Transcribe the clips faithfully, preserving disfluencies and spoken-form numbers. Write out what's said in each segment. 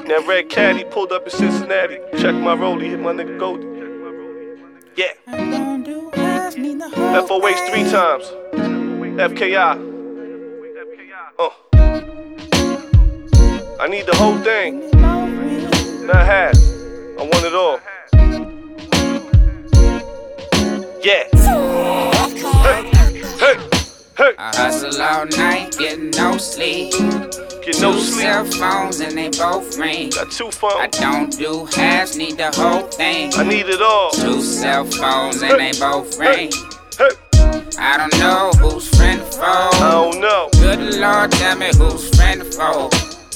That red caddy pulled up in Cincinnati. Check my rollie, hit my nigga Goldie. Yeah. F O H three times. F K I. Uh. I need the whole thing. Not half. I want it all. Yeah. Hey, hey, hey. I hustle all night, getting no sleep. Get no Two sleep. cell phones and they both ring. Got two I phones. don't do halves, need the whole thing. I need it all. Two cell phones and they both ring. Hey, I don't know who's friend or I foe. don't know. Good Lord, tell me who's friend or foe.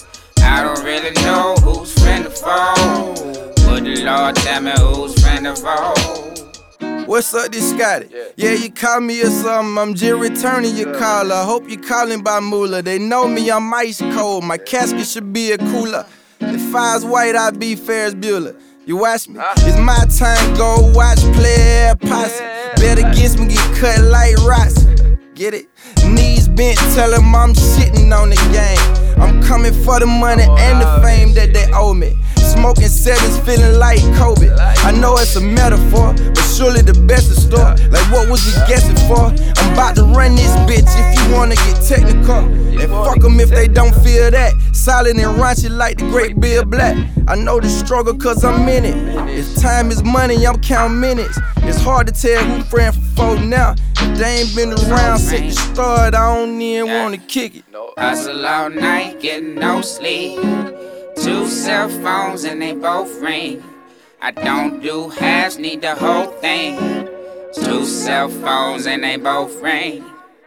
I don't really know who's friend or foe. Good Lord, tell me who's friend or foe. What's up, this Scotty? Yeah. yeah, you call me or something, I'm just returning your call. I hope you calling by Moolah. They know me, I'm ice cold. My casket should be a cooler. If fire's white, I be Ferris Bueller. You watch me? It's my time, go watch player posse. Bet against me, get cut like rocks. Get it? Knees bent, tell them I'm shitting on the game. I'm coming for the money and the fame that they owe me. Smoking sevens, feeling like Kobe. I know it's a metaphor, but surely the best in store. Like what was you guessing for? I'm about to run this bitch if you wanna get technical. And fuck them if they don't feel that. Solid and raunchy like the great Bill Black. I know the struggle cause I'm in it. If time is money, I'm counting minutes. It's hard to tell who friend from foe now. If they ain't been around since the start, I don't even wanna kick it. Hustle all night, getting no sleep. Two cell phones and they both ring. I don't do halves, need the whole thing. Two cell phones and they both ring.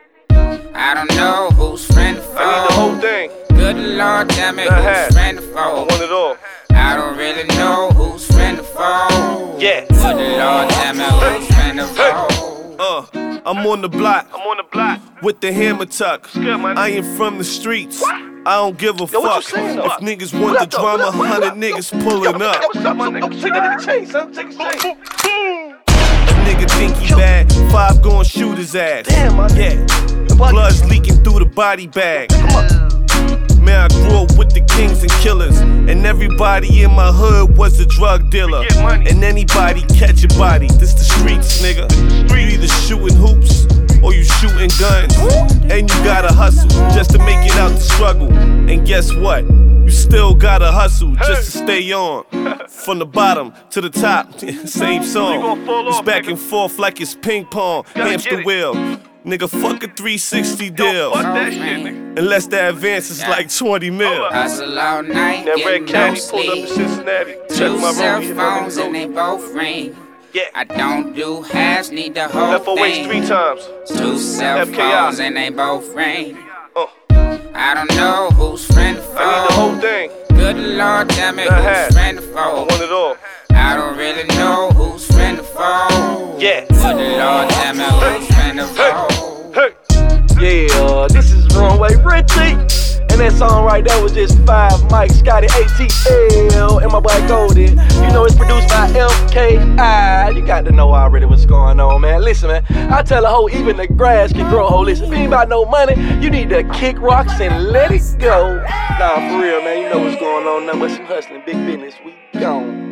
I don't know who's friend or foe. I need the whole thing. Good Lord, tell me Not who's half. friend or I foe. want it all. I don't really know who's friend or foe. Yeah. Good Lord, tell me who's friend or foe. Uh, I'm on the block. I'm on the block. With the hammer tuck. Good, man. I ain't from the streets. I don't give a Yo, what you fuck. saying, If though? niggas want What the up, though? drama, What up, what hundred up? niggas Yo, pulling yo, up. What's up, my nigga? Take that nigga chain, son. Take his chain. A nigga think he bad, five gon' shoot his ass. Damn, my Yeah, nigga. blood's leaking through the body bag. Man, I grew up with the kings and killers, and everybody in my hood was a drug dealer. Get money. And anybody catch a body, this the streets, nigga. You either shooting hoops or you shooting guns, and you gotta hustle just to make it out the struggle. And guess what? You still gotta hustle just to stay on. From the bottom to the top, same You song. gon' fall It's off, back nigga. and forth like it's ping pong, Gotta hamster get it. wheel. Nigga, fuck a three sixty deal. Fuck that shit, nigga. Unless the advance is Yeah. like twenty mil. Hustle all night, That getting red no caddy pulled up in sleep. Cincinnati. Check Two my cell rollie, hit my phones and nigga they both ring. Yeah. I don't do halves, need the whole F O H three thing. times. Two cell F K I. phones and they both ring. Uh, I don't know who's friend or foe. I need the whole thing. Good Lord, tell me Not half. who's friend or I foe. want it all. I don't really know who's friend or foe. Yeah. Good Lord, tell me who's friend or foe. Hey. Yeah, uh, this is Runway Richie. And that song right there was just Five Mike, Scotty, A T L, and my boy Goldie. You know it's produced by F K I. You got to know already what's going on, man. Listen, man, I tell a hoe even the grass can grow a hoe. Listen, if you ain't about no money, you need to kick rocks and let it go. Nah, for real, man, you know what's going on. Nothing but some hustling, big business. We gone.